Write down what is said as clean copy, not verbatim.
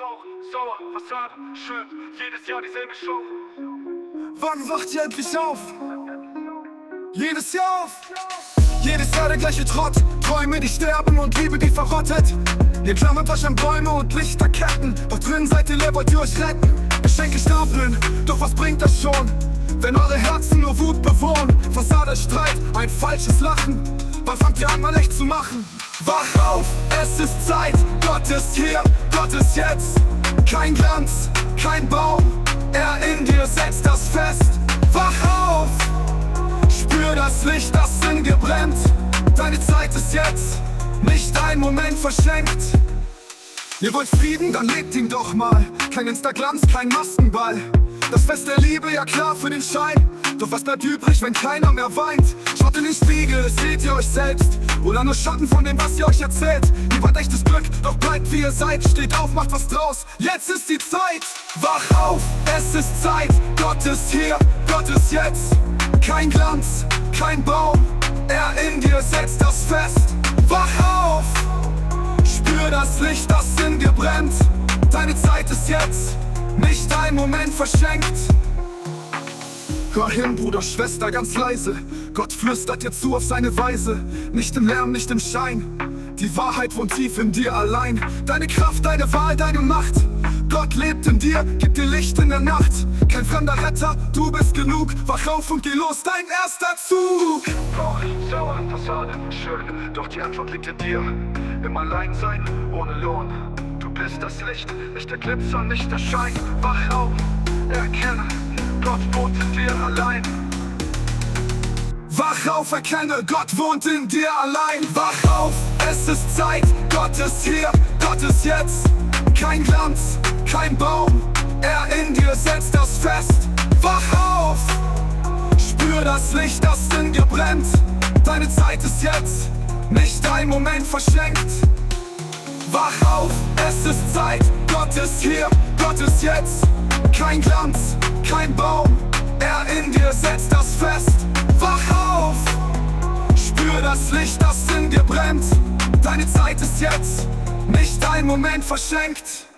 Rauch, sauer, Fassade, schön, jedes Jahr dieselbe Show. Wann wacht ihr endlich auf? Jedes Jahr auf. Jedes Jahr der gleiche Trott. Träume, die sterben und Liebe, die verrottet. Ihr klammert euch an Bäume und Lichterketten. Doch drin seid ihr leer, wollt ihr euch retten. Geschenke stapeln, doch was bringt das schon, wenn eure Herzen nur Wut bewohnen? Fassade, Streit, ein falsches Lachen. Wann fangt ihr an, mal echt zu machen? Wach auf, es ist Zeit. Gott ist hier, Gott ist jetzt. Kein Glanz, kein Baum, er in dir setzt das fest. Wach auf, spür das Licht, das in dir brennt. Deine Zeit ist jetzt, nicht ein Moment verschenkt. Ihr wollt Frieden, dann lebt ihn doch mal. Kein Insta-Glanz, kein Maskenball. Das Fest der Liebe, ja klar für den Schein. Doch was bleibt übrig, wenn keiner mehr weint? Schaut in den Spiegel, seht ihr euch selbst? Oder nur Schatten von dem, was ihr euch erzählt? Ihr wollt echtes Glück, doch bleibt wie ihr seid. Steht auf, macht was draus, jetzt ist die Zeit. Wach auf, es ist Zeit. Gott ist hier, Gott ist jetzt. Kein Glanz, kein Baum, er in dir setzt das fest. Wach auf, spür das Licht, das in dir brennt. Deine Zeit ist jetzt, nicht ein Moment verschenkt. Hör hin, Bruder, Schwester, ganz leise. Gott flüstert dir zu auf seine Weise. Nicht im Lärm, nicht im Schein. Die Wahrheit wohnt tief in dir allein. Deine Kraft, deine Wahl, deine Macht. Gott lebt in dir, gibt dir Licht in der Nacht. Kein fremder Retter, du bist genug. Wach auf und geh los, dein erster Zug. Rauch, sauer, Fassade, schön, doch die Antwort liegt in dir. Im Alleinsein, ohne Lohn. Du bist das Licht, nicht der Glitzer, nicht der Schein. Wach auf, erkenne, Gott wohnt in dir allein. Wach auf, erkenne, Gott wohnt in dir allein. Wach auf, es ist Zeit, Gott ist hier, Gott ist jetzt. Kein Glanz, kein Baum, er in dir setzt das fest. Wach auf, spür das Licht, das in dir brennt. Deine Zeit ist jetzt, nicht ein Moment verschenkt. Wach auf, es ist Zeit, Gott ist hier, Gott ist jetzt. Kein Glanz, kein Baum, er in dir setzt das fest. Wach auf, spür das Licht, das in dir brennt. Deine Zeit ist jetzt, nicht ein Moment verschenkt.